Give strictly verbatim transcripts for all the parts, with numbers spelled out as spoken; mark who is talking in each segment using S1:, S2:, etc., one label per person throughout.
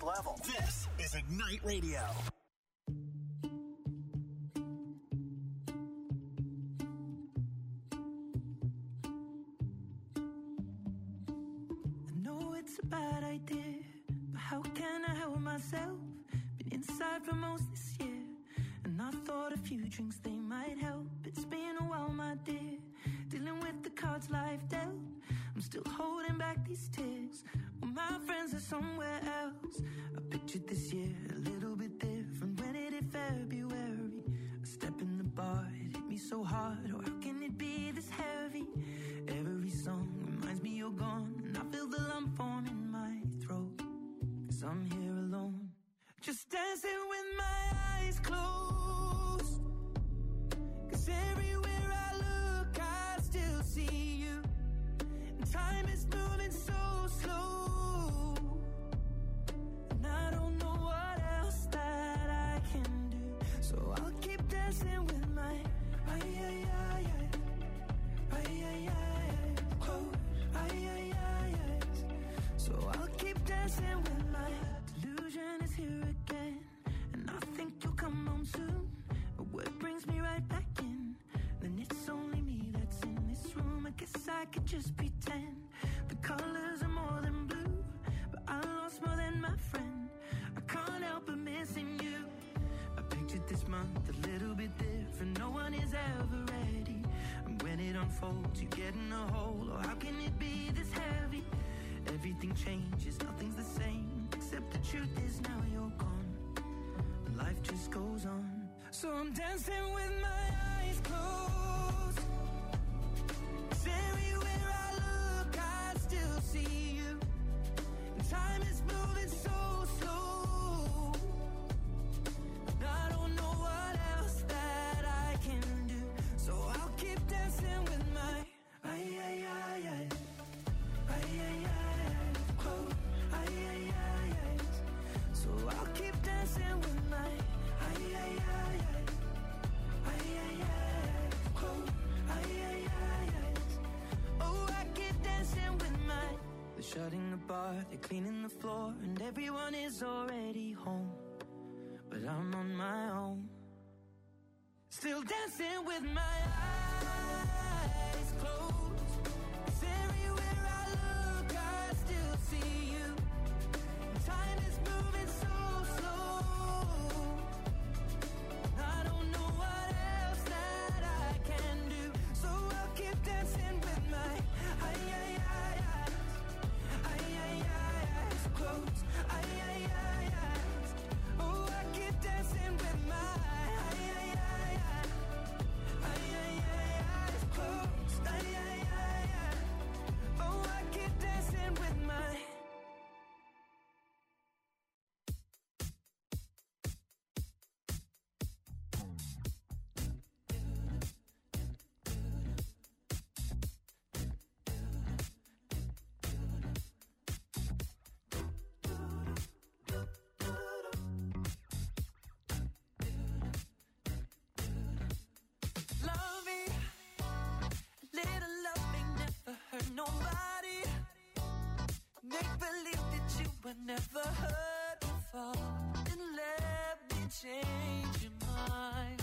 S1: level. This is Ignite Radio.
S2: I know it's a bad idea, but how can I help myself? Been inside for most this year, and I thought a few drinks, they might help. It's been a while, my dear, dealing with the cards life dealt. I'm still holding back these tears, well, my friends are somewhere else. I pictured this year a little bit different when it hit February. A step in the bar, it hit me so hard, oh how can it be this heavy? Every song reminds me you're gone, and I feel the lump form in my throat, 'cause I'm here alone, just dancing with my eyes closed. 'Cause everywhere I look, I still see you. And time is moving so slow, and I don't know what else that I can do. So I'll keep dancing with my ay ay ay ay ay ay ay close ay ay ay ay. So I'll keep dancing with my delusion is here again, and I think you'll come home soon. But what brings me right back in? Then it's only me that's in this room. I guess I could just pretend the colors are more than blue, but I lost more than my friend. I can't help but missing you. I pictured this month a little bit different. No one is ever ready, and when it unfolds, you get in a hole. Oh, how can it be this heavy? Everything changes, nothing's the same, except the truth is now you're gone, and life just goes on. So I'm dancing with my eyes closed, 'cause everywhere I look, I still see you. And time is moving so slow, and I don't know what else that I can do. So I'll keep dancing with my ay ay ay ay ay ay ay close ay ay ay ay. So I'll keep dancing with my ay ay ay ay ay ay ay close ay ay ay ay. Oh, I keep dancing with my. They're shutting the bar, they're cleaning the floor, and everyone is already home, but I'm on my own, still dancing with my eyes closed. 'Cause everywhere I look, I still see you. Time is moving so slow, and I don't know what else that I can do. So I'll keep dancing with my ay ay ay ay ay ay ay close ay ay ay ay. Oh, I keep dancing with my ay ay ay ay ay ay ay close ay ay ay ay. Oh, I keep dancing with my. Loving, little loving never hurt nobody. Make believe that you were never hurt before, and let me change your mind.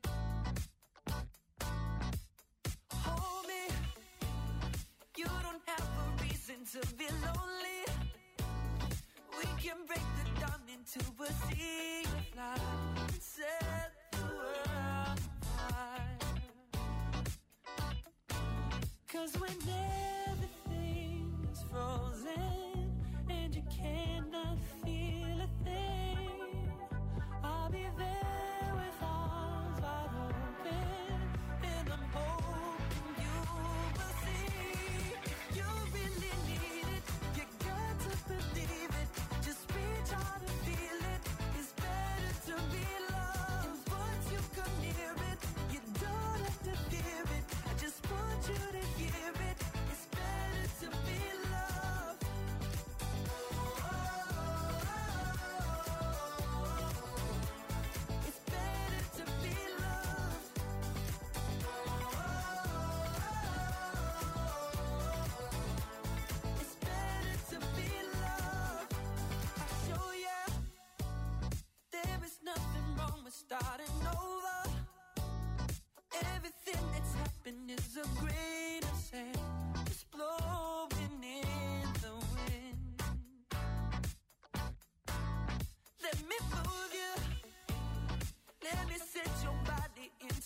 S2: Hold me, you don't have a reason to be lonely. We can break the dawn into a sea of light and set the world afire. 'Cause when everything is frozen and you cannot feel a thing, I'll be there with arms wide open, and I'm hoping you will see. You really need it, you got to believe it. Just reach out and feel it. It's better to be loved once you come near it. You don't have to fear it, I just want you to hear it. It's better to be loved. Oh,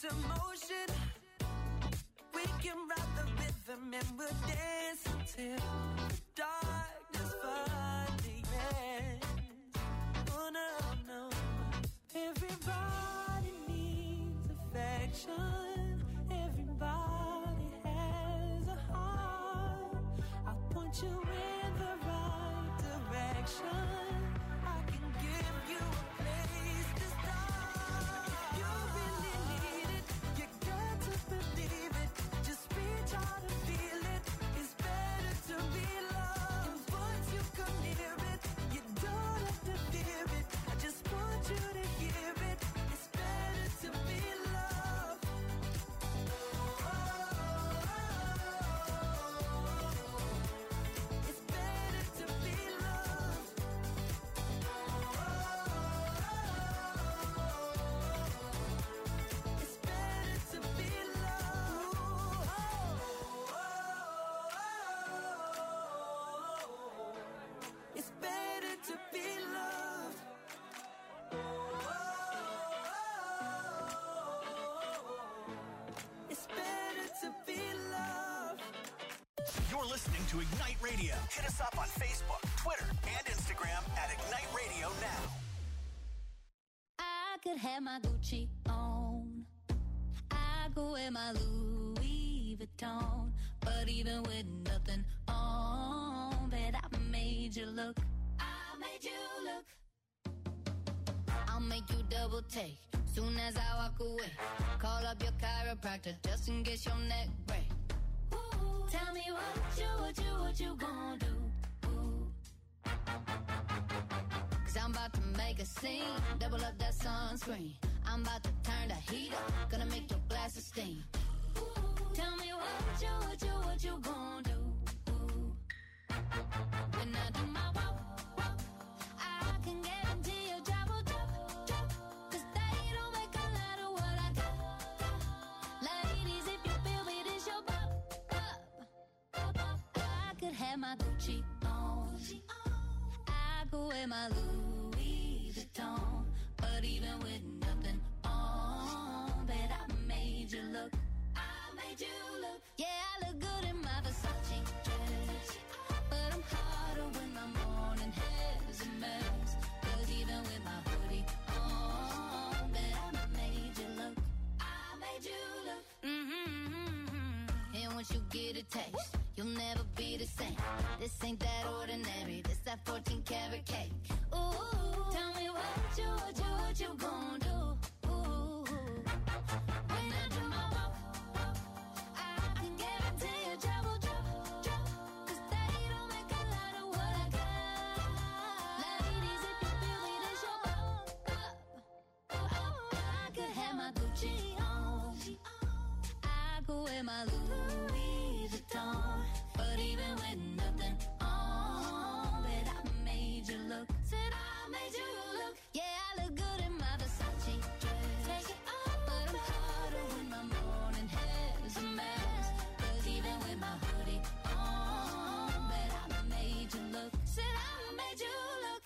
S2: into motion. We can ride the rhythm and we'll dance until the darkness finally ends. Oh no, no. Everybody needs affection. Everybody has a heart. I'll point you in the right direction. I can give you a place to start. If you really need it, you got to believe it. Just reach out and feel it. It's better to be loved. And once you come near it, you don't have to fear it. I just want you to hear it. It's better to be loved. It's better to be loved. It's better to be loved. It's better to be loved. It's better to be loved.
S1: You're listening to Ignite Radio. Hit us up on Facebook, Twitter, and Instagram at Ignite Radio now.
S3: I could have my Gucci on. I could wear my Louis Vuitton. But even with nothing on, bet I made you look. I made you look. I'll make you double take soon as I walk away. Call up your chiropractor just in case your neck break. Ooh, tell me what you, what you, what you gonna do? Ooh. Cause I'm about to make a scene, double up that sunscreen. I'm about to turn the heat up, gonna make your glasses steam. Ooh, tell me what you, what you, what you gonna do? Ooh. When I do my walk, walk, I can guarantee your job will drop, drop. Cause they don't make a lot of what I got, got. Ladies, if you feel me, this your pop, pop, pop, pop. I could have my Gucci on. I could wear my Louis Vuitton. But even with nothing on, bet I made you look. I made you look. Yeah, I look good in my Versace dress. But I'm hotter when my morning hair's a mess. Cause even with my hoodie on, bet I made you look. I made you look. Mm-hmm. And once you get a taste, you'll never be the same. This ain't that ordinary. This that fourteen karat cake. Ooh, tell me what you, what you, what you gon' do? Ooh, when I do my walk, walk, I can guarantee your job will drop, drop. Cause they don't make a lot of what I got. Ladies, if you feel me, this your pop, pop, pop. I could have my Gucci on. I could wear my Louis Vuitton. But even with nothing on, bet I made you look. Said I made you look. Yeah, I look good in my Versace dress. Take it off, but I'm hotter when my morning hair's a mess. Cause even with my hoodie on, bet I made you look. Said I made you look.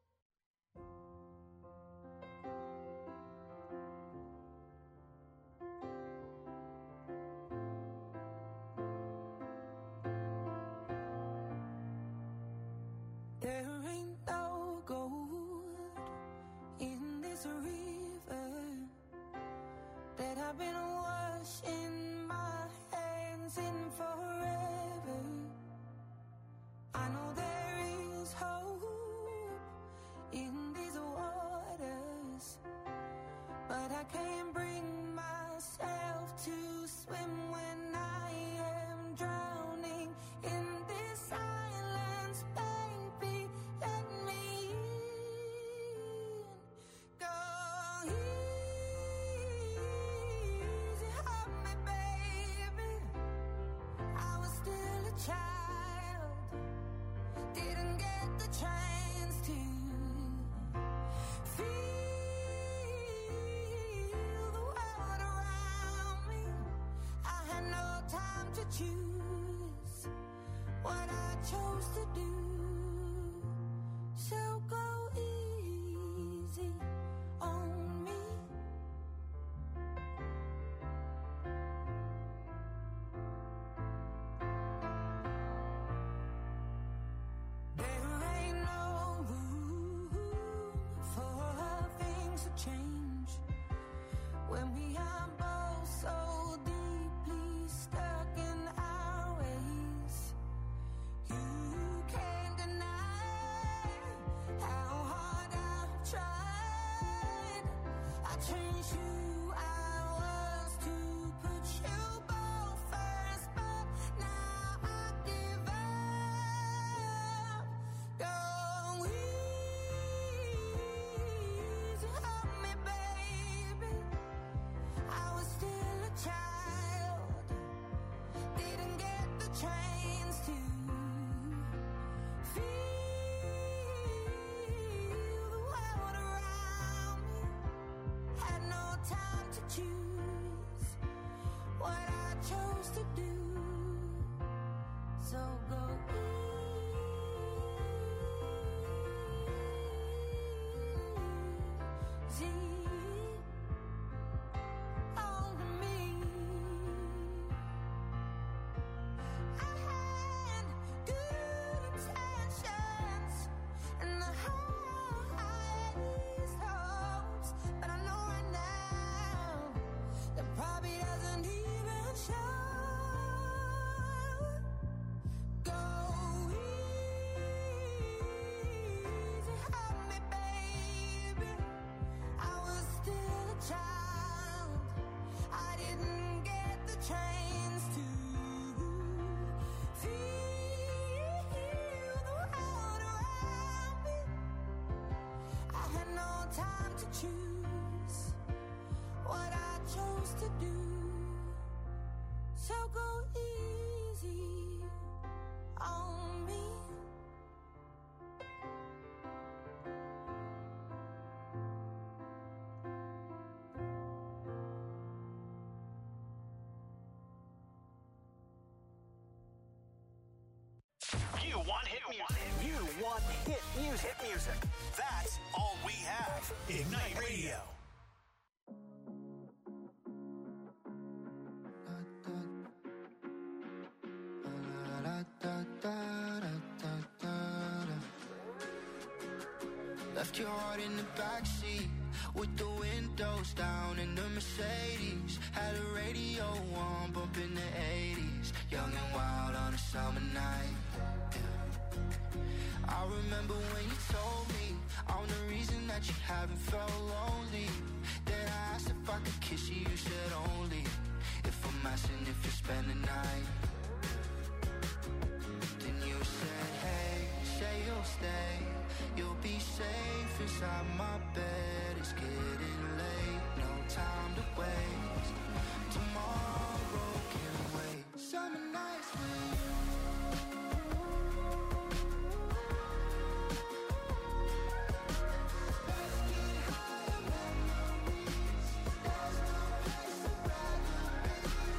S2: There ain't no gold in this river that I've been washing my hands in forever. I know there is hope in these waters, but I can't bring myself to swim when I am drowning in this silence. Baby, let me in. Go easy on me, baby. I was still a child, didn't get the chance to feel the world around me. I had no time to choose what I chose to do. So go easy on me. choose what I chose to do. So go easy on me.
S1: You want hit music. You want hit music. Hit music. That's all we have. Ignite Radio.
S4: Left your heart in the backseat with the windows down in the Mercedes. Had a radio on, bumping the eighties. Young and wild on a summer night. Yeah. I remember when you told me I'm the reason that you haven't felt lonely. Then I asked if I could kiss you, you said only if I'm asking if you spend the night. Then you said, hey, say you'll stay. You'll be safe inside my bed. It's getting late, no time to waste. Tomorrow can wait. Summer nights with you. Let's get higher memories. There's no place I'd rather be.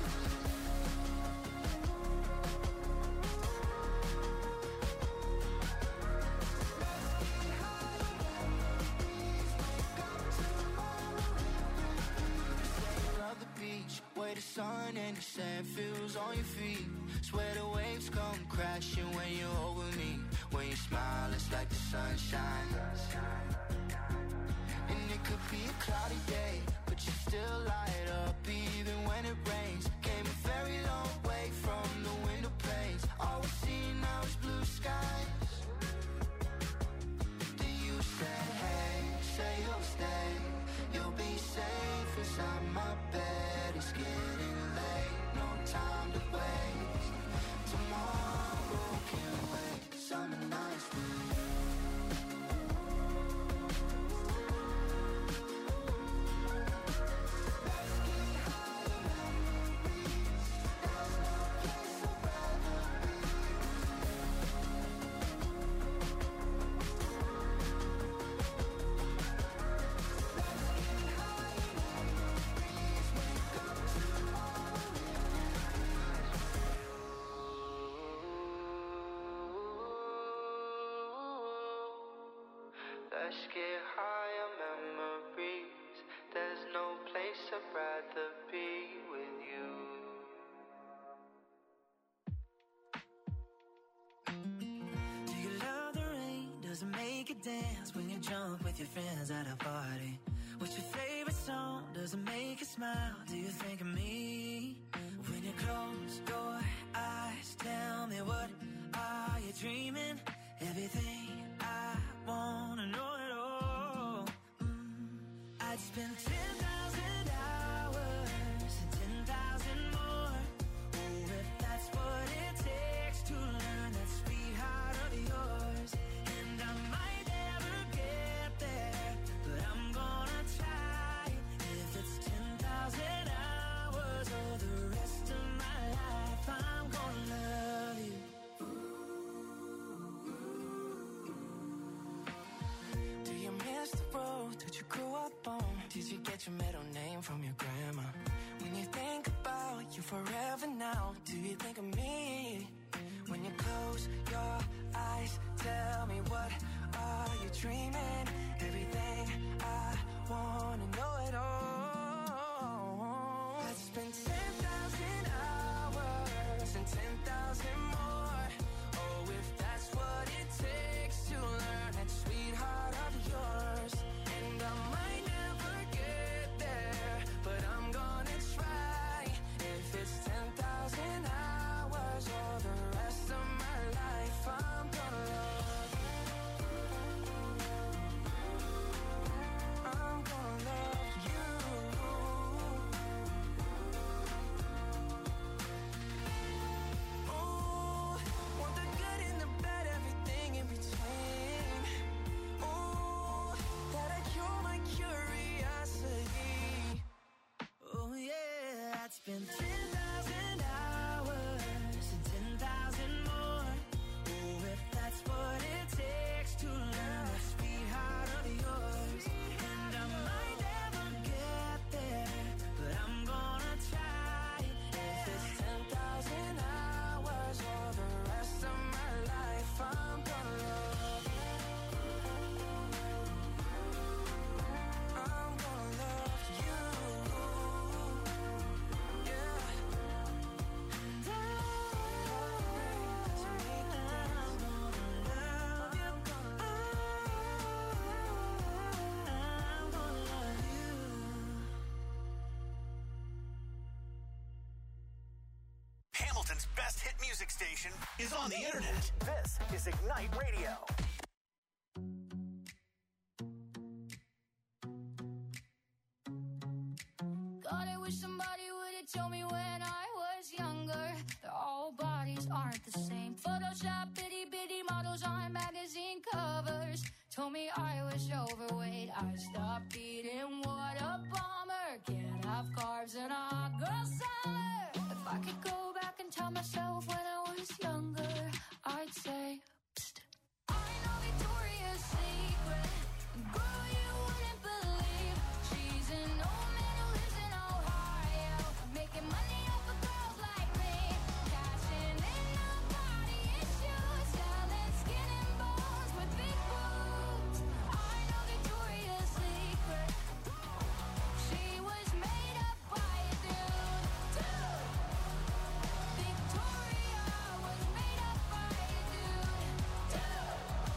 S4: Where the sun and the sand feels on your feet. Swear the waves come crashing when you're over me. When you smile, it's like the sunshine. And it could be a cloudy day, but you still light up even when it rains. Came a very long way from the window panes. All we see now is blue skies. Then you said, hey, say you'll stay. You'll be safe inside my bed. It's getting late, no time to waste. Tomorrow can wait. Summer nights with you. Let's get higher memories. There's no place I'd rather be. Let's get higher memories. Wake up tomorrow. Let's get higher memories. There's no place I'd rather be with you.
S2: Do you love the rain? Does it make you dance when you jump with your friends at a party? What's your favorite song? Does it make you smile? Do you think of me? When you close your eyes, tell me what are you dreaming? Everything I wanna know it all. Mm. I'd spend ten thousand hours and ten thousand more. Oh, if that's what it takes to learn that sweetheart of yours. And I might never get there, but I'm gonna try. If it's ten thousand hours or the rest of my life, I'm gonna love you. Do you miss the road that you grew up on? Did you get your middle name from your grandma? When you think about you forever now, do you think of me? When you close your eyes, tell me what are you dreaming? Everything I wanna know it all. I'd spend ten thousand hours and ten thousand more. Oh, if that's what it takes to learn that sweetheart of yours. And I might never get there, but I'm gonna try. If it's ten thousand hours or the rest of my life, I'm gonna love you.
S1: Music's best hit music station is on the internet. This is Ignite Radio.
S3: God, I wish somebody would have told me when I was younger that all bodies aren't the same. Photoshop itty bitty models on magazine covers told me I was overweight. I stopped eating, what a bummer. Can't have carbs in a hot girl summer. If I could go back and tell myself when I was younger, I'd say, psst. I know Victoria's Secret, girl, you wouldn't believe. She's an old man who lives in Ohio, making money off of girls like me, cashing in on body issues, selling skin and bones with big boobs. I know Victoria's Secret. She was made up by a dude, dude. Victoria was made up by a dude, dude.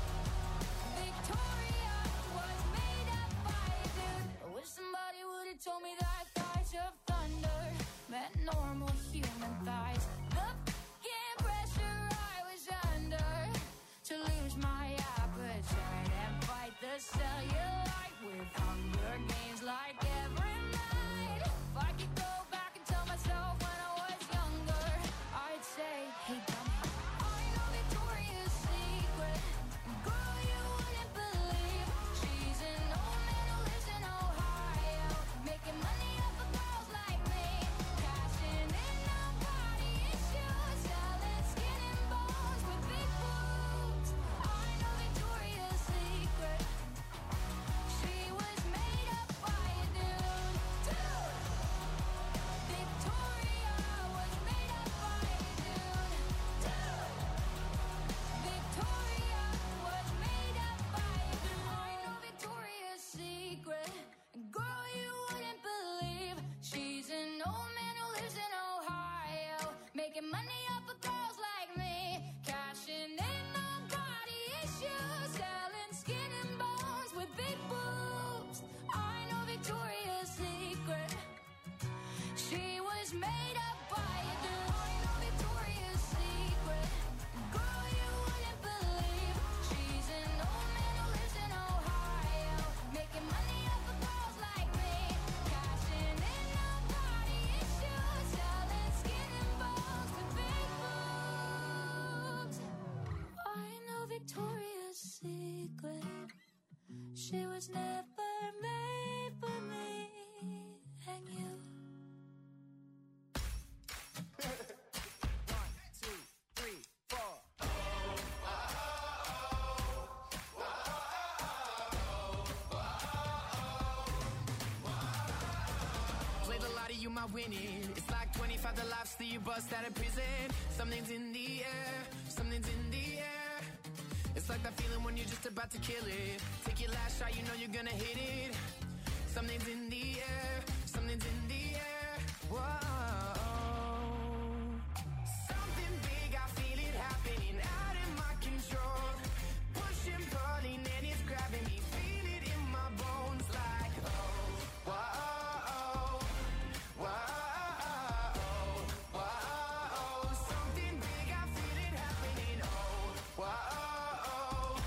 S3: Victoria was made up by a dude. I wish somebody would have told me that thighs of thunder meant normal human thighs. The fucking pressure I was under to lose my appetite and fight the cellulite with Hunger Games like every night. If I could go back and tell myself when I was younger, I'd say, hey, dummy, I know Victoria's Secret. Girl, you wouldn't believe. She's an old man who lives in Ohio, making money off of girls like me, cashing in on body issues, selling skin and bones with big boobs. I know Victoria's Secret. She was made up by a dude, dude. Victoria was made up by a dude, dude. Victoria was made up by a dude. I know Victoria's Secret. Girl, you wouldn't believe. She's an old man who lives in Ohio, making money off of girls like me, cashing in on body issues, selling skin and bones with big boobs. I know Victoria's Secret. She was made up by a dude. I know Victoria's Secret. Girl, you wouldn't believe. She's an old man who lives in Ohio, making money off of girls like me, cashing in on body issues, selling skin and bones with big boobs. I know Victoria's Secret. She was never made for me and you.
S5: Played a lot of you, my winning. It's like twenty-five the lives that you bust out of prison. Something's in the air, something's in the air. It's like that feeling when you're just about to kill it. Take your last shot, you know you're gonna hit it. Something's in the air, something's in the air. Whoa. Something big, I feel it happening out of my control. Pushing, pulling, and it's grabbing me. Feel it in my bones like, oh, whoa, whoa, whoa. Something big, I feel it happening. Oh, whoa,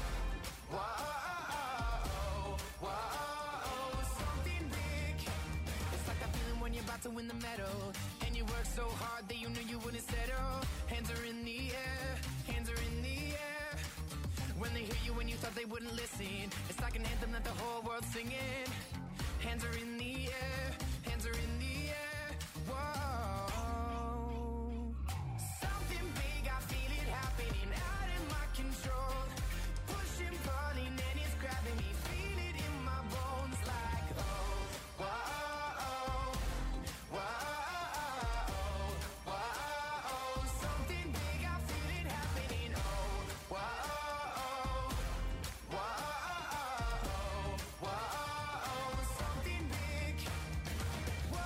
S5: whoa, whoa. Something big. It's like that feeling when you're about to win the medal, and you work so hard that you knew you wouldn't settle. Hands are in the air, hands are in the air. When they hear you when you thought they wouldn't listen, it's like an anthem that the whole world's singing. Hands are in the air, hands are in the air. Whoa. Something big, I feel it happening out of my control. Pushing, pulling, and it's grabbing me. Feel it in my bones like, oh, whoa, whoa, whoa. Something big, I feel it happening. Oh, whoa, whoa, whoa. Something big. Whoa.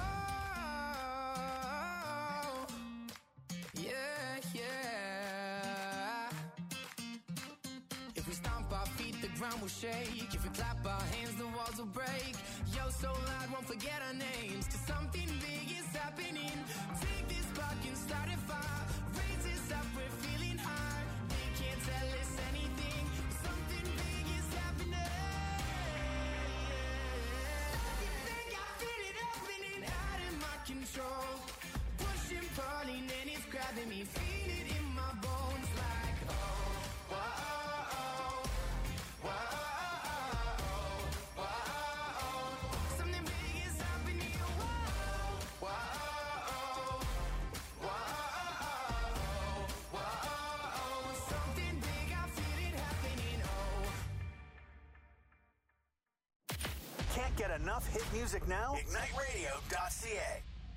S5: Yeah, yeah. If we stomp our feet, the ground will shake. If we clap our hands, the walls walls will break. Yo, so loud, won't forget our names. Cause something big is happening. Take this spark and start a fire. Raise this up, we're feeling high. They can't tell us anything. Something big is happening. Something big, I feel it happening. Out of my control. Pushing, pulling, and it's grabbing me. Feel it in my bones like, oh, whoa.
S1: Can't get enough hit music now? Ignite Radio dot C A.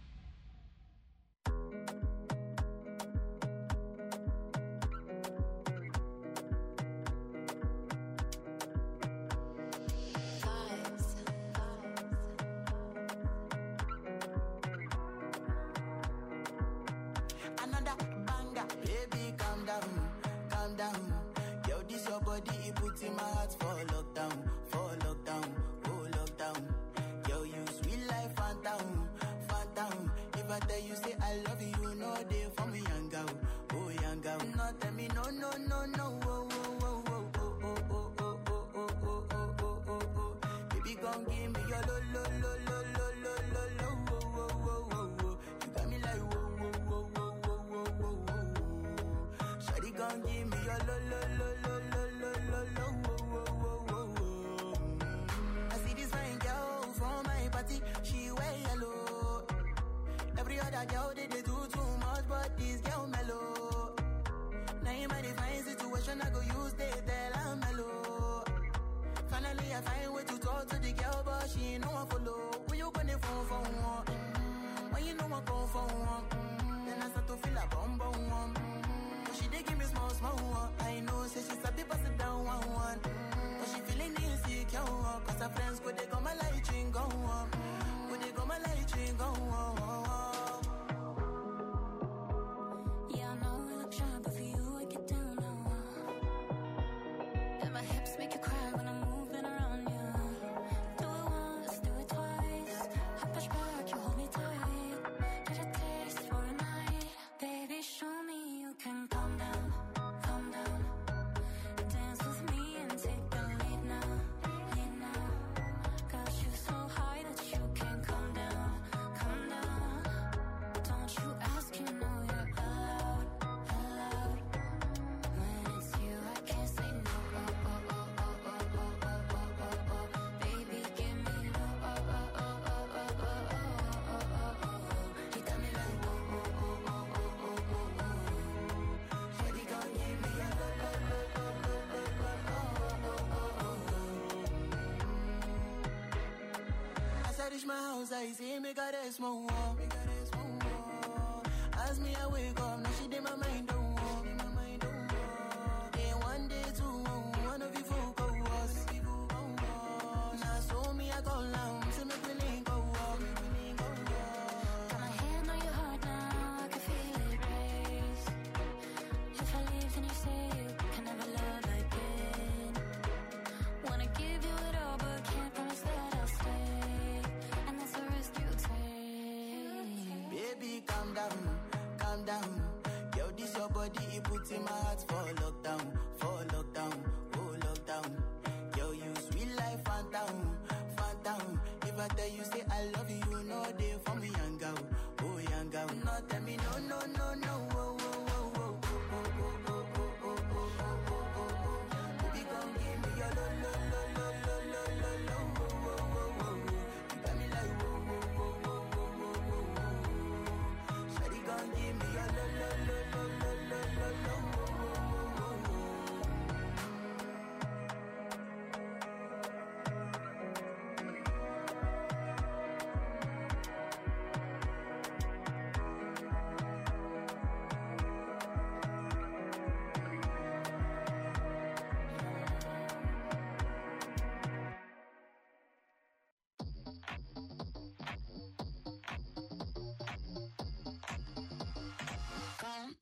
S4: Another banger, baby, calm down, calm down. Yo, this your body, it puts in my heart for lockdown, for lockdown. Yo, you sweet life, phantom, phantom. If I tell you, say I love you, you know they for me, young girl, oh, young girl. No, tell me, no, no, no, no, oh, oh, oh, oh, oh, oh, oh, oh, oh, oh, oh, oh, oh, oh. Baby, gon' give me your lo, lo, lo, lo, lo, lo, lo, lo, oh, oh, oh, oh, oh. You got me like, whoa, whoa, whoa, whoa, whoa, whoa, whoa, whoa. Shawty gon' give me your lo, lo, lo, lo, lo, lo, lo, lo, oh, oh, oh, oh. I see this fine girl from my party, she wear yellow. Every other girl they, they do too much, but this girl mellow. Now in my divine situation, I go use they tell I'm mellow. Finally I find way to talk to the girl, but she ain't no one follow. Who you gonna phone for one? Mm-hmm. When you know I come for one, mm-hmm. Then I start to feel a bum bum one. Mm-hmm. But she they give me small small one. I know, say she's a bit pass it down one one. Mm-hmm. But she feeling insecure, cause her friends could they come my light ring go on. Could they come my light ring go on.
S3: Yeah, I know we look shy, but for you I get down now. And my hips make you cry when I'm moving around you. Do it once, do it twice. I push back, you hold me tight. Get a taste for a night. Baby, show me you can calm down, calm down. Dance with me and take the lead now, lead now. Got you so high that you can't come down, come down. Don't you ask, you know you're allowed, allowed. When it's you, I can't say no. Oh, oh, oh, oh, oh, oh, oh, oh, oh, oh. Baby, give me low. Oh, oh, oh, oh, oh, oh, oh, oh, oh, oh. You got me like whoa, whoa, whoa, whoa, whoa, whoa, whoa, whoa. Shawty gon' give me a low, low, low, low, low, low, low, oh, oh, oh, oh.
S4: As I reach my house, I see me got a small wall. Me got a small wall. As me I wake up, now she did my mind don't walk. Day one, day two, one of you folk go was. Now so me I go down, see me willing go walk.
S3: Got my hand on your heart now, I can feel it race. If I leave, then you say you can never love again. Wanna give you it all, but can't promise that I'll stay. And that's a risk you take.
S4: Baby, calm down, calm down. Yo, this your body, it puts in my heart for lockdown, for lockdown, oh lockdown. Yo, you sweet life, phantom, phantom. If I tell you, say I love you, you know they for me, young girl, oh young girl. No, tell me no, no, no, no, oh, oh, oh, oh, oh, oh, oh, oh, oh, oh, oh, oh, oh. Baby, come give me your lo, lo, lo, lo, lo, lo, lo, lo, oh, oh, oh, oh. You got me like whoa, whoa, whoa, whoa, whoa, whoa, whoa. Shawty gon' give me your lo, lo, lo, lo, lo, lo, lo, lo, oh, oh, oh, oh.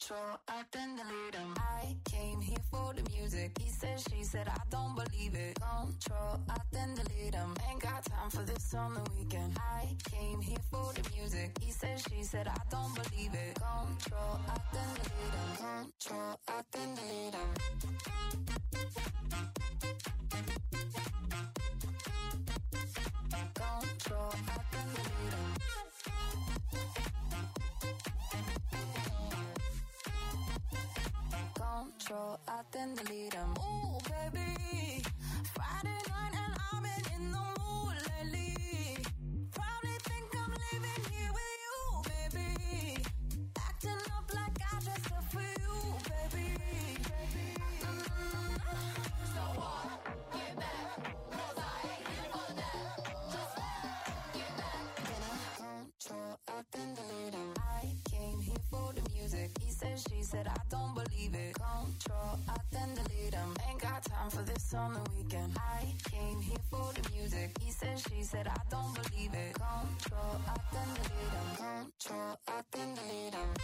S6: control, I then delete him. I came here for the music. He said, she said, I don't believe it. Control, I then delete him. Ain't got time for this on the weekend. I came here for the music. He said, she said, I don't believe it. Control, I then delete him. Control, I then delete him. Control, I then delete him. Control, I then delete him. Ooh, baby, Friday night and I've been in the mood lately. Probably think I'm living here with you, baby. Acting up like I dressed up for you, baby. Mm-hmm. So what? Get back, 'cause I ain't here for that. Just get back. Then I control, I then delete him. I came here for the music. He said, she said, I don't believe it. Control, I then delete him. Ain't got time for this on the weekend. I came here for the music. He said, she said, I don't believe it. Control, I then delete him. Control, I then delete him.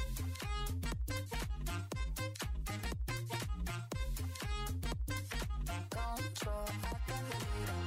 S6: Control, I then delete him.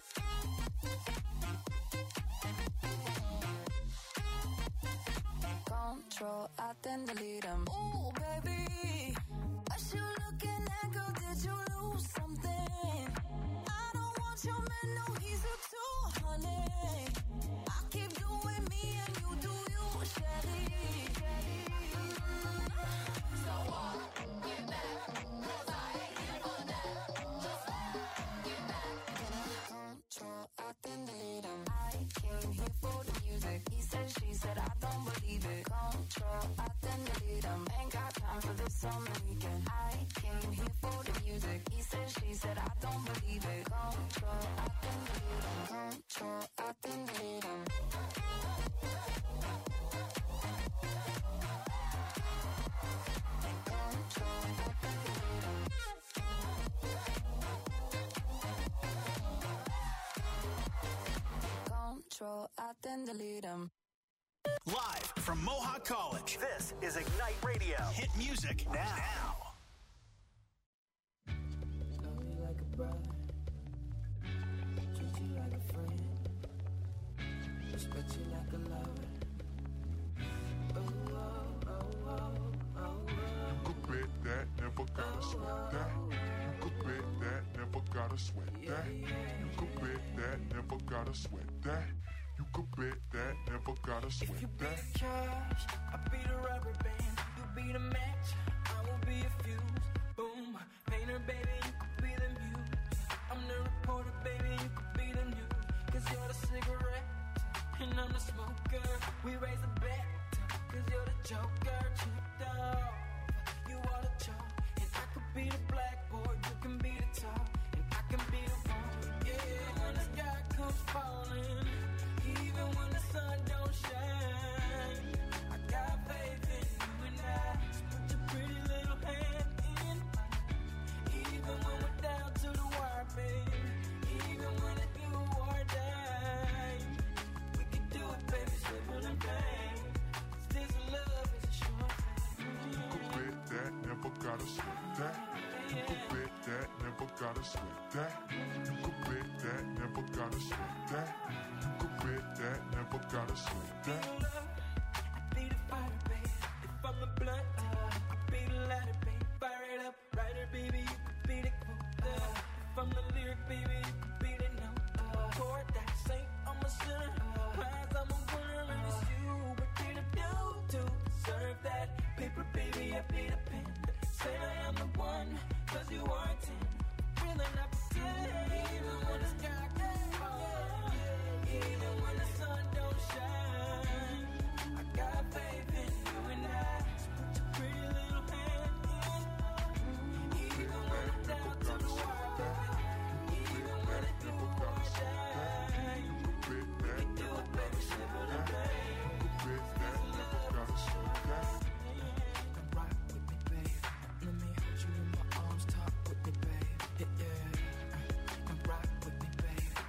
S6: Control, I then delete him. Ooh, baby, what you looking at, girl? Did you lose something? I don't want your man, no, he's a two, honey. I keep doing me and you do you, Shelly. Mm-hmm. So what? Get back, 'cause I ain't here for that. Just get back. Then I control, I then delete him. I came here for the music. He said, she said, I don't believe it. Control, I then delete him. Ain't got time for this on the weekend. I came here for the music. He said, she said, I don't believe it. Control, I then delete him. Control, I then delete him. Control, I then delete him. Control, I then delete him.
S1: Live from Mohawk College, this is Ignite Radio. Hit music now. now.
S2: Love you like a brother, treat you like a friend, respect you like a lover. Oh, oh, oh, oh, oh,
S7: You could bet that, never gotta sweat that. You could bet that, never gotta sweat that. You could bet that, never gotta sweat that. You could bet that, never gotta sweat
S2: If you be
S7: that.
S2: the cash, I'll be the rubber band. You be the match, I will be a fuse. Boom, painter, baby, you could be the muse. I'm the reporter, baby, you could be the news. Cause you're the cigarette, and I'm the smoker. We raise a bet, cause you're the joker. Chipped off, you are the chalk. And I could be the blackboard, you can be the top. And I can be the one, yeah, when the sky comes falling. Even when the sun don't shine, I got faith in you and I. So put your pretty little hand in mine. Even when we're down to the wire, baby. Even when it's do or die, we can do it, baby, simple and plain. 'Cause this love is a short thing.
S7: You could bet that, never gotta sweat that. You could bet that, never gotta sweat that. You could bet that, never gotta sweat that. You could bet that, never gotta sweat that.
S2: I be the fire, baby. If I'm the blunt, I could be the lighter, baby. Fire it up, writer, baby. You could be the quote. If I'm the lyric, baby, you could be the note. Chord that saint, I'm a sinner. Prize, I'm a winner, and it's you. What did I do to deserve that? Paper, baby, I be the pen. Say I am the one, 'cause you are a ten. Really not pretend, even when the sky gets falling. Even when the sun don't shine, I got faith in you and I. So put your pretty little hand in. Even when I'm down to the wire, baby. Even when it do or die, we can do it, baby, simple and plain.
S7: You could bet that, never gotta sweat that.
S2: Come rock with me, babe. Let me hold you in my arms, talk with me, babe. Yeah, yeah. Come rock with me, babe.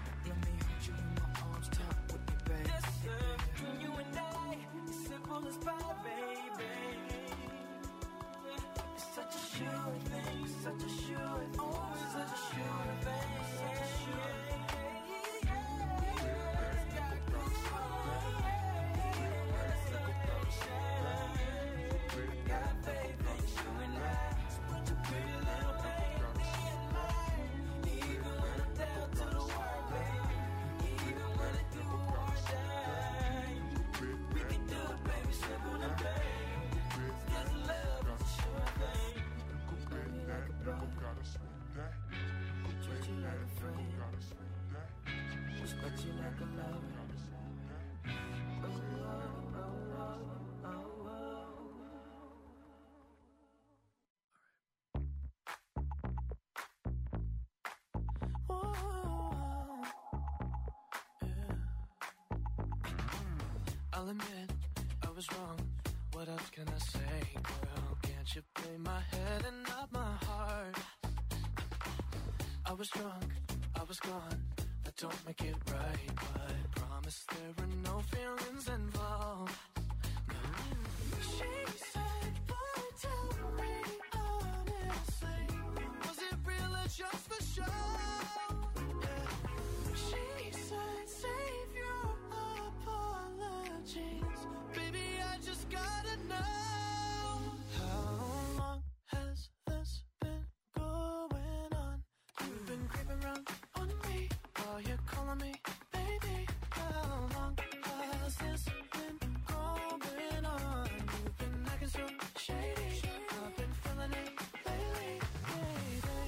S2: like a lover.
S8: I'll admit I was wrong. What else can I say, girl? Can't you play my head and not my heart? I was drunk, I was gone. That don't make it right, but promise there are no feelings involved. No. She said, boy, tell me honestly, was it real or just for show? Yeah. She said, save your apologies. Baby, I just gotta know, how long has this been going on? You've been creeping around on me while you're calling me baby. How long has this been going on? You've been acting so shady. I've been feeling it lately, baby.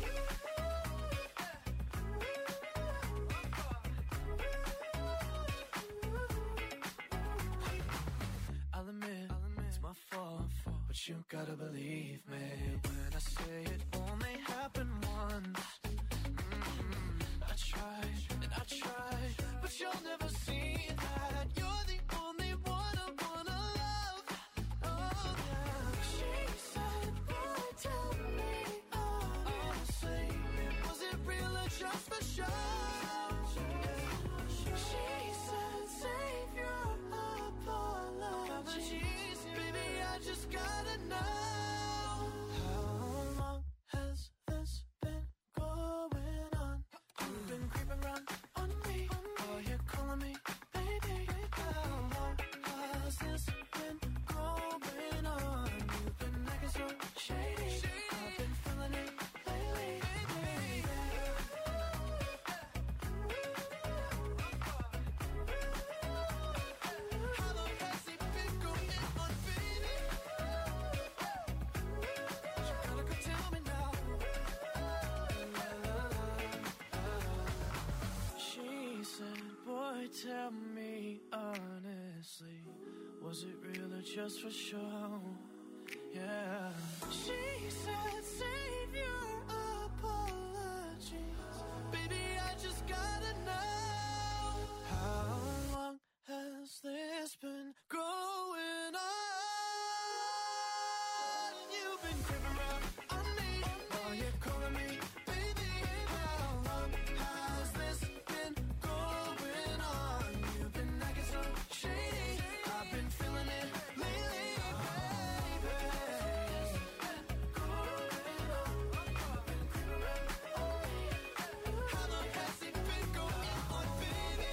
S8: I'll admit, it's my fault, but you gotta believe me when I say it only happened once. Mm-hmm. I tried and I tried, but you'll never see that. You're the only one I wanna love. Oh yeah. She said, boy, tell me honestly, was it real or just for show? She said, save your apologies. Baby, I just gotta know, how long has this been going on? You've been creeping around on me while you're calling me baby. How long has this been going on? You've been acting so shady. I've been feeling it lately, baby. How long has it been going on, baby? You gotta go tell me now. She said, boy, tell me honestly, was it real or just for show? Yeah. She said, save your apologies. Baby, I just gotta know, how long has this been going on? You've been creeping around on me while you're calling me baby. How long has this been going on? You've been acting so shady. I've been feeling it lately, baby. How long has it been going on, baby?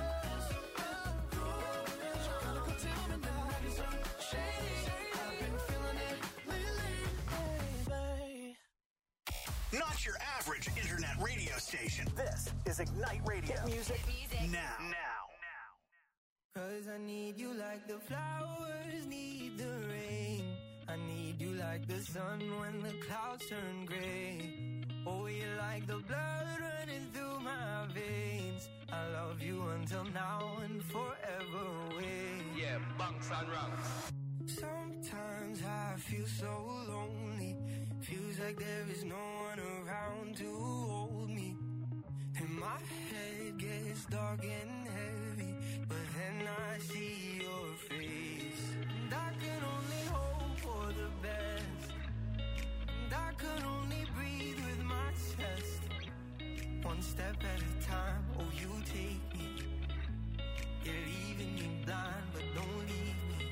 S8: You gotta go tell me now. Acting so shady. I've been feeling it lately, baby.
S1: Not your average internet radio station. This is Ignite Radio. Music now. Now.
S2: Cause I need you like the flowers need the rain. I need you like the sun when the clouds turn gray. Oh, you're like the blood running through my veins. I love you until now and forever away.
S9: Yeah, bunks and ranks.
S2: Sometimes I feel so lonely. Feels like there is no one around to hold me. And my head gets dark and heavy, but then I see your face. And I can only hope for the best. And I can only breathe with my chest. One step at a time, oh you take me. You're leaving me blind, but don't leave me.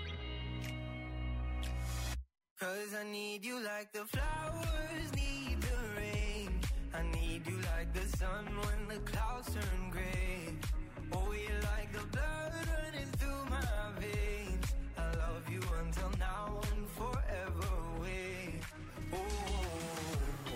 S2: Cause I need you like the flowers need the rain. I need you like the sun when the clouds turn gray. Oh, you're like the blood running through my veins. I love you until now and forever away. Oh, oh,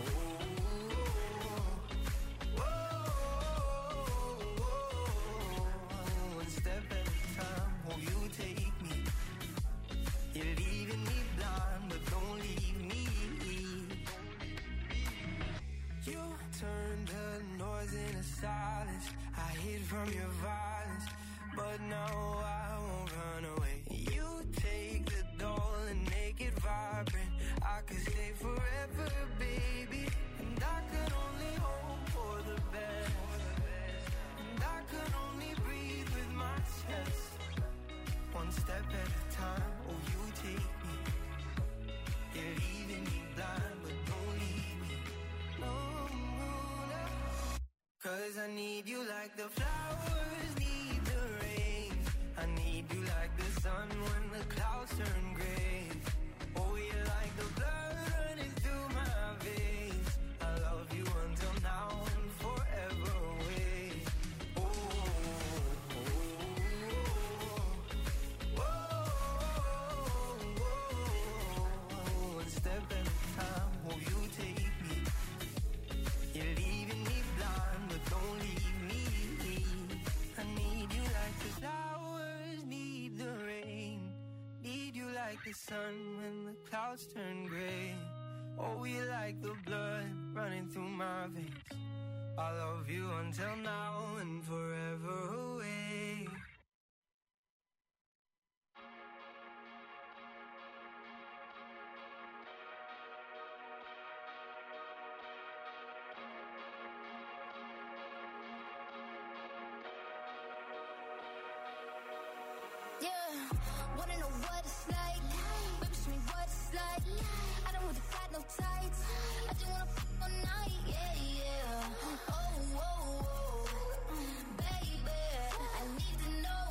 S2: oh, oh, oh. One step at a time, oh, you take me. You're leaving me blind, but don't leave me. You turn the noise into silence. I hit
S10: from your violence, but no, I won't run away. You take the doll and make it vibrant. I could stay forever, baby, and I could only hope for the best, and I could only breathe with my chest. One step at a time, oh, you take me. You're leaving me blind, but don't leave me. No, no, no. Cause I need you like the flowers need the rain. I need you like the sun when the clouds turn gray. Oh, you're like the blood running through my veins. I love you until now and forever away. Oh, oh, oh, oh, oh. One step at a time, oh, you take me. You're leaving me blind, but don't leave me. I need you like the flowers need the rain. Need you like the sun when the clouds turn gray. Oh, you like the blood running through my veins. I love you until now and forever away.
S3: Yeah, wanna know what it's like? Baby, show me what it's like. I don't want to got no tights. I just wanna f*** all night. Yeah, yeah. Oh, oh, oh. Baby, I need to know.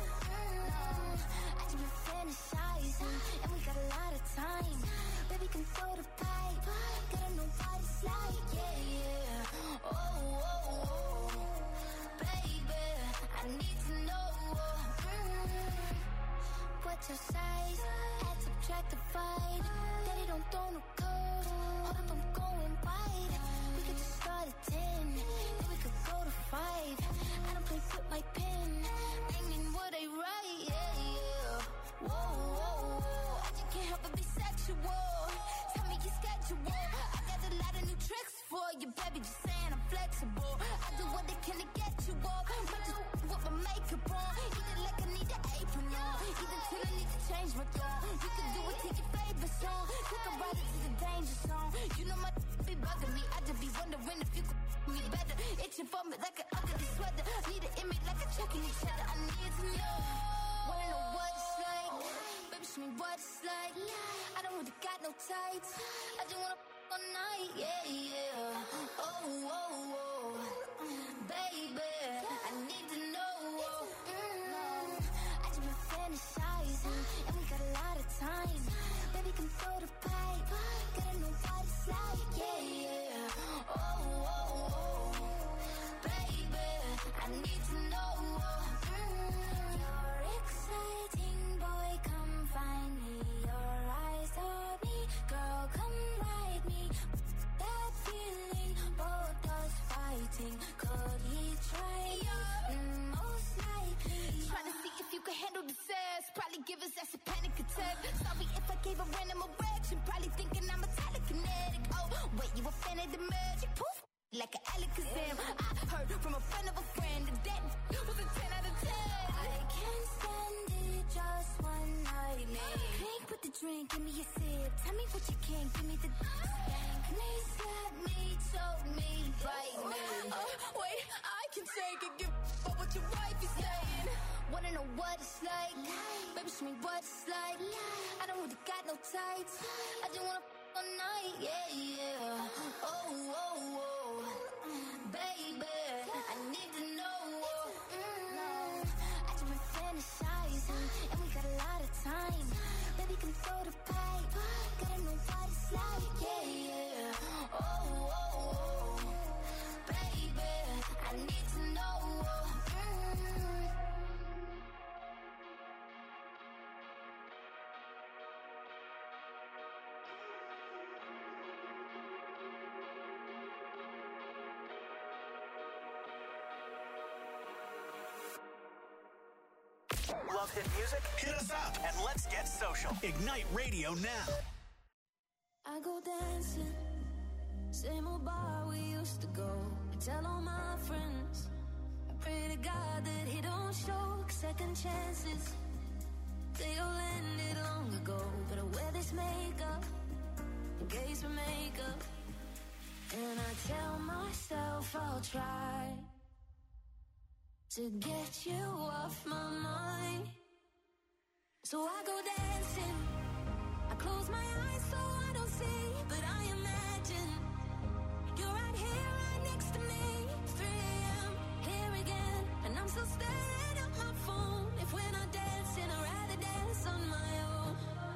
S3: I just been fantasizing, and we got a lot of time. Baby, can throw the pipe. Gotta know what it's like. Yeah, yeah. Oh, oh, oh. Baby, I need to know. What's your size? Add, subtract, divide. Daddy don't throw no curves. Hold up, I'm going wide. We could just start at ten, then we could go to five. I don't play with my pen. Bringing what I write, yeah, yeah. Whoa, whoa, whoa. I just can't help but be sexual. Tell me your schedule. I got a lot of new tricks for you, baby. Just saying I'm flexible. I do what they can to get you off. Might just with my makeup on. Eat it like I need an apron on. Even till I need to change my tone. You can do it to your favorite song. Take a ride into the danger zone. You know my be bugging me. I just be wondering if you could me better. Itching for me like an ugly sweater. Need an image like a chucking each other. I need to know. Wanna know what it's like? Baby, show me what it's like. I don't really got no tights. I just wanna f*** all night. Yeah, yeah. Oh, oh, oh. Baby, I need to know. Mm. I just been fantasizing, and we got a lot of time. Baby, can throw the pipe. Gotta know what it's like. Yeah, yeah. Oh, oh, oh. Baby, I need to know. Mm. You're exciting, boy, come find me. Your eyes on me, girl, come ride me. That feeling, both us fighting. Could he try you? Mm, most likely. Trying to see if you can handle the sass. Probably give us that's a panic attack. Sorry if I gave a random erection. Probably thinking I'm a telekinetic. Oh, wait, you a fan of the magic? Poof, like an Alakazam. I heard from a friend of a friend that that was a ten out of ten. I can't stand it, just one night, man. Clink with the drink, give me a sip. Tell me what you can, give me the spank me, slap me, choke me, bite me. Oh, wait, I can take it, give up what your wife is saying. Wanna know what it's like? Baby, show me what it's like. I don't really got no tights. I just wanna f*** all night, yeah, yeah. Oh, oh, oh. Baby, I need to know. Mm. I just been fantasizing, and we got a lot of time. Baby, can throw the pipe. Gotta know what it's like, yeah, yeah. Oh, oh, oh. Baby, I need to know. Mm.
S1: Love hit music? Hit us up and let's get social. Ignite Radio now.
S2: I go dancing, same old bar we used to go. I tell all my friends, I pray to God
S6: second chances. They all ended long ago, but I wear this makeup, gaze for makeup, and I tell myself I'll try to get you off my mind. So I go dancing, I close my eyes so I don't see, but I imagine you're right here, right next to me. three a.m. here again, and I'm still staring at my phone. If we're not dancing, I'd rather dance on my own.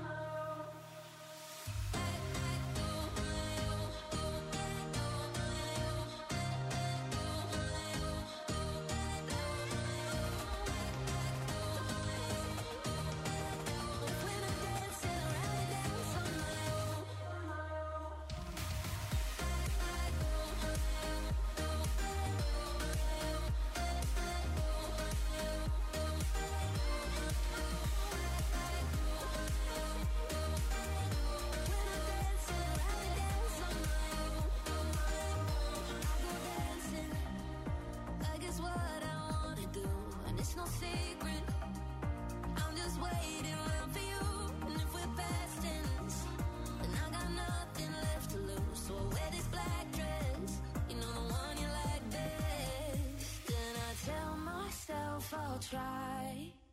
S6: I'll try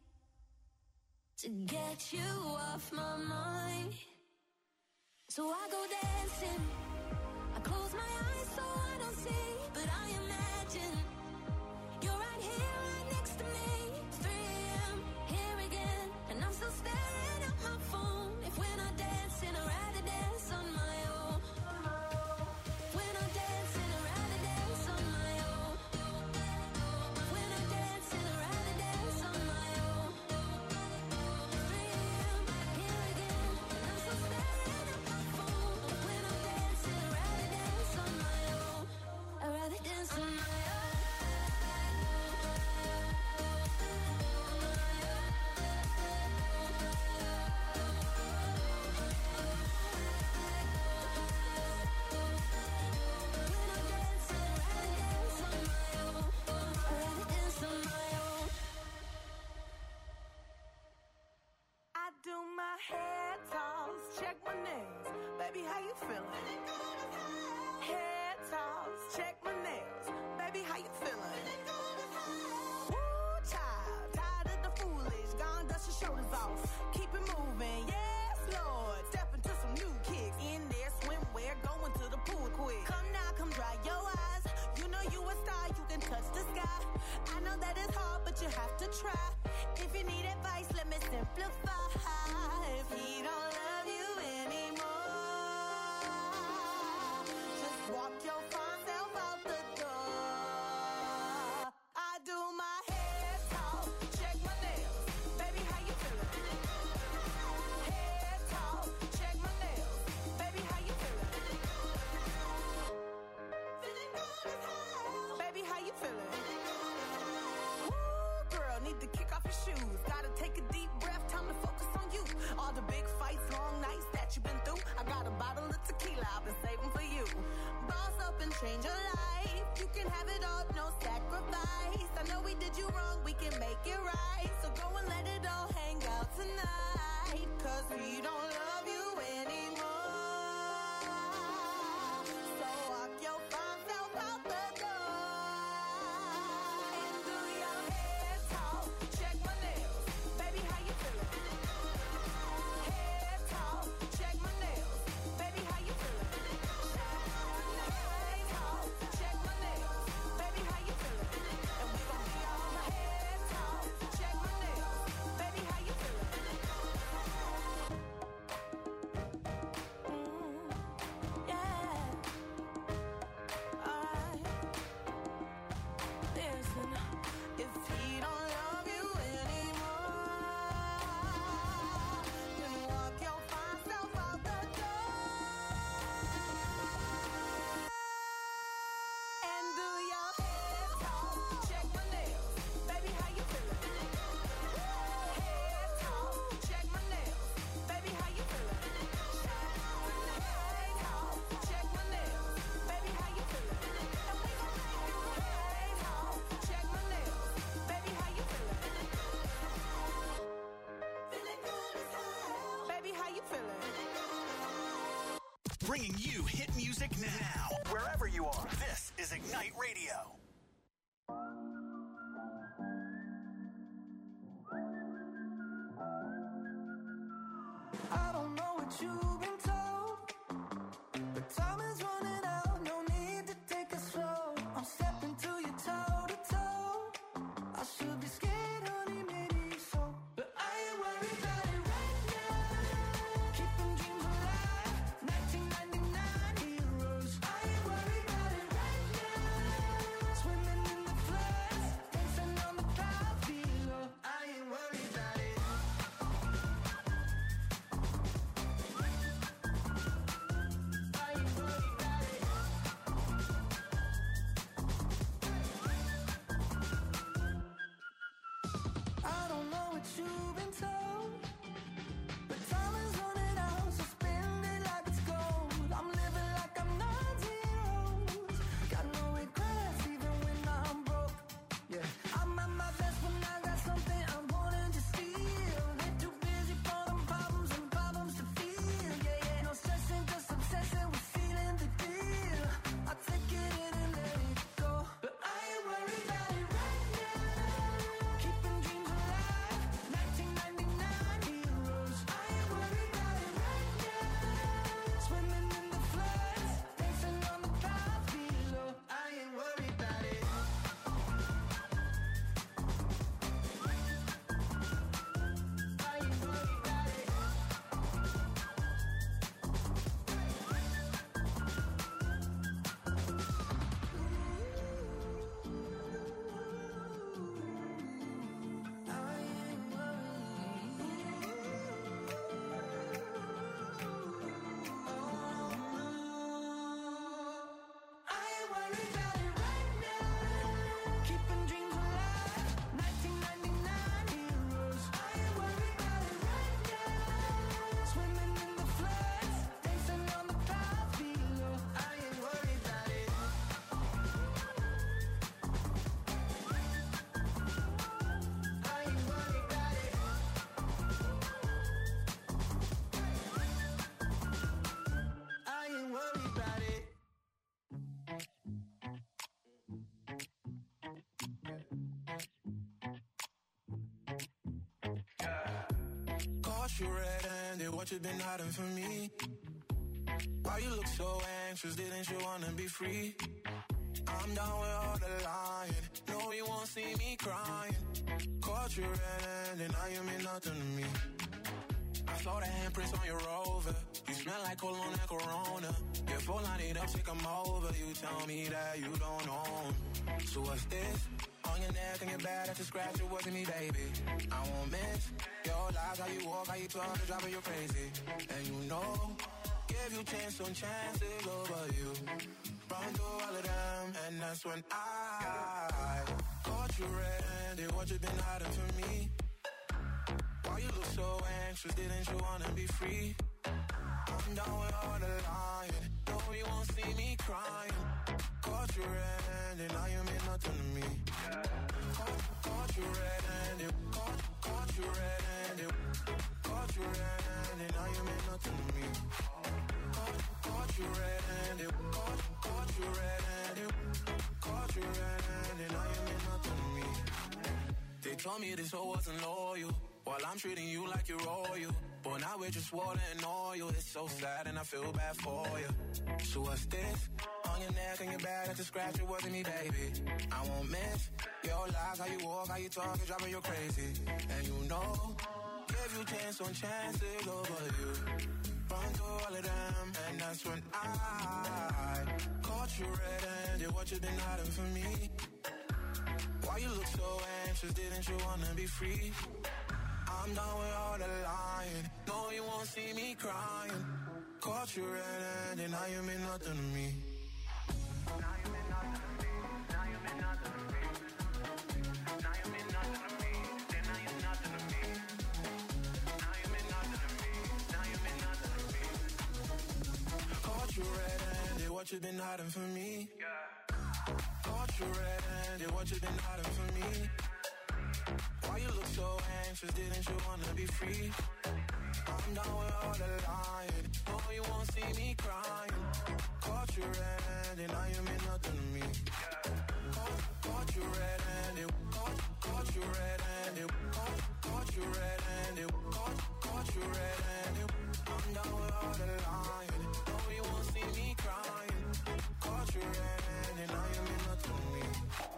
S6: to get you off my mind. So I go dancing, I close my eyes so I don't see, but I imagine you're right here, right next to me. three a.m. here again, and I'm still staring at my phone. If we're not dancing, I'd rather dance on my own. If we're not dancing, I'd rather dance on my own. If we're not dancing, I'd rather dance on my own. three a.m. here again, and I'm still staring at my phone. If we're not dancing, I'd rather dance on my own. I'd rather dance on my own.
S11: I do my hair toss, check my nails. Baby, how you feeling? Hair toss, check my nails. Baby, how you feeling? Woo, child, tired of the foolish. Gone, dust your shoulders off. Keep it moving, yes, Lord. Step into some new kicks. In there, swimwear, going to the pool quick. Come now, come dry your eyes. You know you a star, you can touch the sky. I know that it's hard, but you have to try. If you need advice, let me simplify. If he don't love you anymore, just walk your fine self out the door. I do my hair talk, check my nails. Baby, how you feeling? Hair talk, check my nails. Baby, how you feeling? Feeling good as hell. Baby, how you feeling? Woo, girl, need to kick off your shoes. Gotta take a deep breath, time to focus on you. All the big fights, long nights that you've been through. I got a bottle of tequila I've been saving for you. Boss up and change your life. You can have it all, no sacrifice. I know we did you wrong, we can make it right. So go and let it all hang out tonight. Cause we don't love you anymore. So walk your fine self out the door. And do your hair talk, check my nails. Baby, how you feeling? Hair talk, check my nails. Baby, how you feeling? Hair talk, check my nails. Baby, how you feeling? And we gon'
S1: music now. Wherever you are, this is Ignite Radio.
S10: I don't know what you've been told, but time is running out, no need to take it slow. I'm stepping to you toe to toe. I should be scared, honey, maybe so, but I ain't worried about it right now. Keeping dreams alive, nineteen ninety-nine heroes. I ain't worried about it right now. Swimming in the floods, dancing on the clouds below. I ain't worried about it. I don't know what you've been told, but time is running out, so spend it like it's gold. I'm living like I'm nine zeros, got no regrets even when I'm broke. Yeah, I'm at my best when I got something I'm wanting to steal. Ain't too busy for them problems and problems to feel. Yeah, yeah, no stressing, just obsessing with sealing the deal. I take it in and let it go, but I ain't worried about it right now. Keeping dreams alive, nineteen ninety-nine heroes. I ain't worried about it right now. Swimming in the floods, dancing on the clouds below. I ain't worried about it. I ain't worried about it. I ain't I ain't worried about it right now. Keeping dreams alive, nineteen ninety-nine heroes. I ain't worried about it right now. Swimming in the floods, dancing on the clouds below. I ain't worried about it. I ain't worried about it. I ain't worried about it.
S12: Caught you red-handed, what you been hiding from me? Why you look so anxious, didn't you wanna be free? I'm down with all the lying, no you won't see me crying. Caught you red-handed, now you mean nothing to me. I saw the handprints on your Rover, you smell like cologne and Corona. Your phone line it up, take 'em over, you tell me that you don't own. So what's this? On your neck and your back, that's a scratch, it wasn't me, baby. I won't miss your lies, how you walk, how you talk, it's driving you crazy. And you know, give you chance on chances over you. Run through all of them, and that's when I caught you red-handed, what you been hiding from me? Why you look so anxious, didn't you wanna be free? I'm down with all the lying, no you won't see me crying. Caught you red-handed, now you mean nothing to me. Caught, caught you red-handed, caught, caught you red-handed, caught you red-handed, now you mean nothing to me. Caught, caught you red-handed, caught, caught you red-handed, caught you red-handed, now you mean nothing to me. They told me this hoe wasn't loyal, while I'm treating you like you're royal. But now we're just water and oil. It's so sad and I feel bad for you. So what's this? On your neck and your back, that's a scratch, it wasn't me, baby. I won't miss your lies, how you walk, how you talk, it's driving you crazy. And you know, give you chance on chances over you. Run through all of them, and that's when I caught you red-handed, what you been hiding from me? Why you look so anxious, didn't you wanna be free? I'm done with all the lying, no you won't see me crying. Caught you red-handed, now you mean nothing to me. Now you mean nothing to me, now you mean nothing to me. Now you mean nothing to me, then now you're nothing to me. Now you mean nothing to me, now you mean nothing to me. Caught you red-handed, what you been hiding from me? Caught you red-handed, what you been hiding from me? Why you look so anxious, didn't you wanna be free? I'm down with all the lying, no you won't see me crying. Caught you you red-handed, now you mean nothing to me. Caught, caught you red-handed, caught, caught you red-handed, caught, caught you red-handed, caught, caught you red-handed. I'm down with all the lying, no, you won't see me crying. Caught you red-handed, now you mean nothing to me.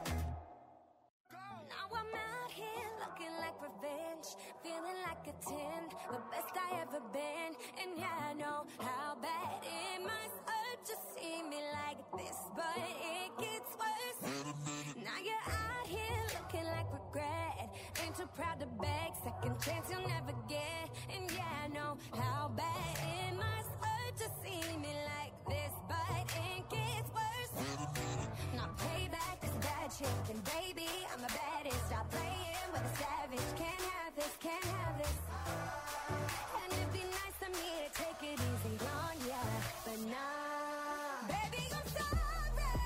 S6: Now I'm out here looking like revenge, feeling like a ten, the best I ever been. And yeah, I know how bad it must hurt to see me like this, but it gets worse. Now you're out here looking like regret, ain't too proud to beg, second chance you'll never get. And yeah, I know how bad it must hurt to see me like this, but it gets worse. Now payback is bad shit, and baby, I'm the baddest. Stop playing with a savage, can't have this, can't have this. And it'd be nice of me to take it easy on ya, but nah. Baby, I'm sorry.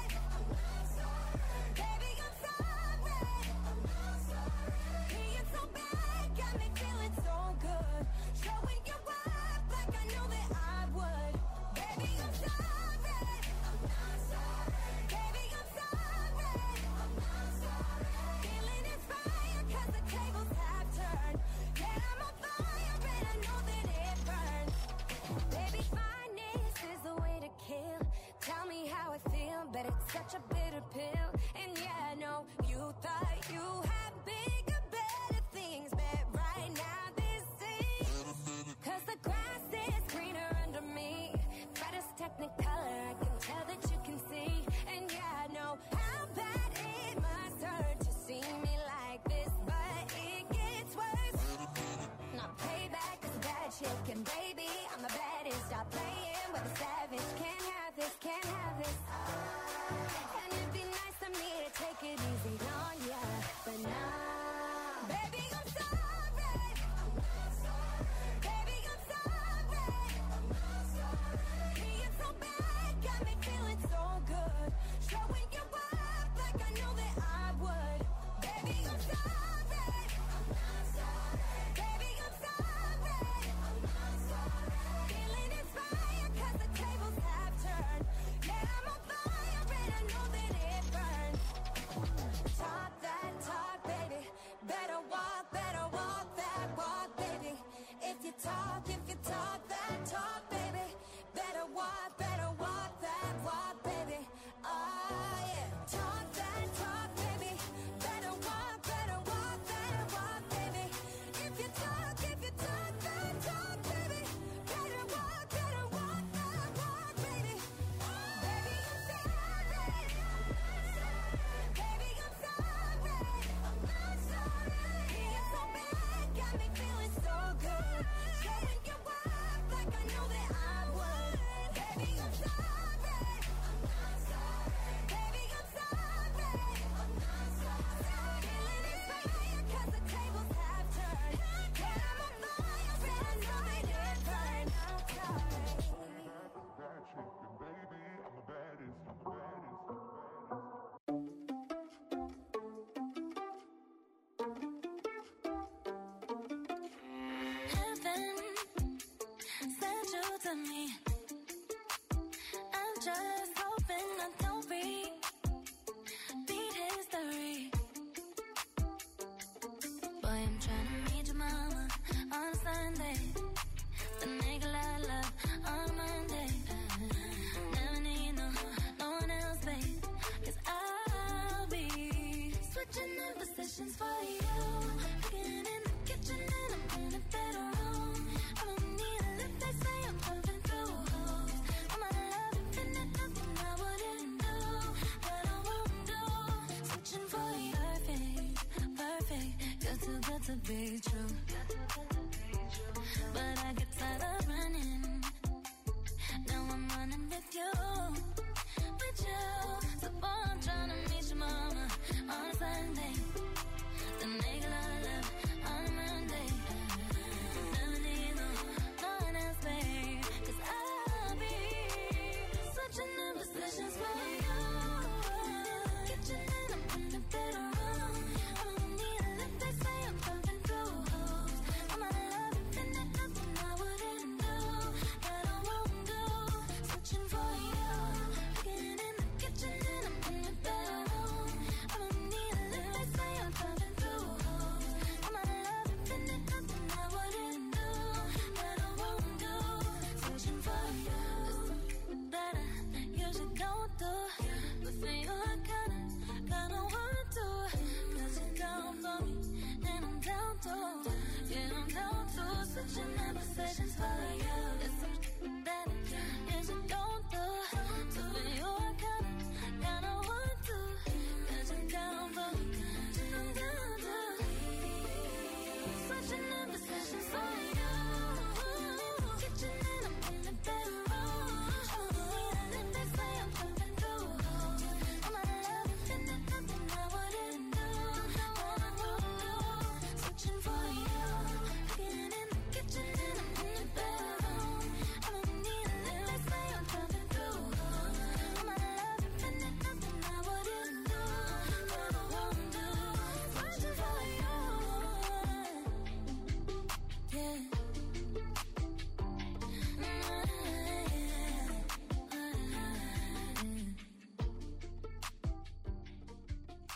S6: Baby, I'm sorry. Being so bad got me feeling so good. Showing you up like I knew that I would. Baby, I'm sorry. Baby, I'm sorry. Feeling inspired 'cause the tables have turned. Yeah, I'm on fire and I know that it burns. Baby, fineness is the way to kill. Tell me how I feel, but it's such a bitter pill. And yeah, I know you thought you had bigger, better things, but right now this is 'cause the grass is greener under me. Brightest technicolor, I can tell that you can see. And yeah, I know how bad it must hurt to see me like this, but it gets worse. Now payback is bad shit, and baby, I'm the baddest. Stop playing with a savage, can't have this, can't have this. And it'd be nice of me to take it easy on ya, but nah. Baby, I'm sorry. Baby, I'm sorry. Being so bad got me feeling so good. Showing you up like I knew that I would. Baby, I'm sorry. Baby, I'm sorry. Feeling inspired 'cause the tables have turned. Yeah, I'm on fire and I know that it burns. Talk that talk, baby. Better walk, better walk that walk, baby. If you talk, if you talk that talk, baby. Better walk, better walk that walk, baby. Oh yeah. Talk that talk, baby. Better walk, better walk that walk, baby. If you talk, if you talk that talk, baby. Better walk, better walk that walk, baby. Baby, I'm sorry. Baby, I'm sorry. Being so bad got me feeling so good. Showing you up like I knew that I would. Baby, I'm sorry. Baby, I'm sorry. Feeling inspired 'cause the tables have turned. Yeah, I'm on fire and I know that it burns. I'm sorry.
S7: Bad chick, and baby, I'm the baddest, I'm the baddest, I'm the baddest.
S6: Heaven sent you to me. I'm just hoping I don't repeat history. Boy, I'm trying to meet your mama on Sunday, then make a lot of love on Monday. Never need no, no one else, babe, 'cause I'll be switching in positions for you. Cooking in the kitchen and I'm in the bedroom. I don't need a lift, they say I'm pumping through holes. I'm out of love, infinite, nothing I wouldn't do, that I won't do. Switching for you, perfect, perfect. You're too good to be true. But I get tired of running. Now I'm running with you, with you. So boy, I'm trying to meet your mama on Sunday.